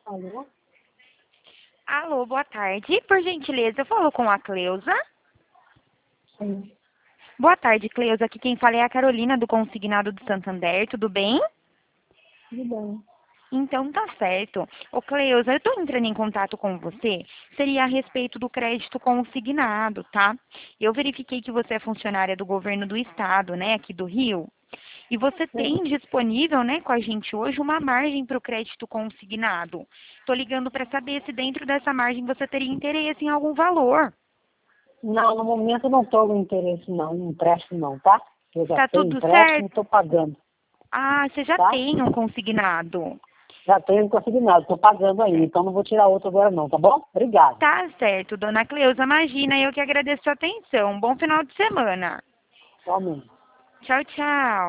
Alô? Alô, boa tarde. Por gentileza, eu falo com a Cleusa. Sim, Boa tarde, Cleusa. Aqui quem fala é a Carolina do Consignado do Santander. Tudo bem? tudo bem. Então tá certo. Ô Cleusa, eu tô entrando em contato com você. Seria a respeito do crédito consignado, tá? Eu verifiquei que você é funcionária do governo do estado, né, aqui do Rio. E você Sim. tem disponível, né, com a gente hoje uma margem para o crédito consignado. Tô ligando para saber se dentro dessa margem você teria interesse em algum valor. Não, no momento eu não estou com interesse não, em empréstimo não, tá? Eu já Tá tenho tudo empréstimo e certo? estou pagando, Ah, você já tá? tem um consignado. Já tenho consignado, estou pagando aí, então não vou tirar outro agora não, tá bom? Obrigado. Tá certo, dona Cleusa. Imagina, eu que agradeço a atenção. Bom final de semana. Igualmente. Tchau, tchau.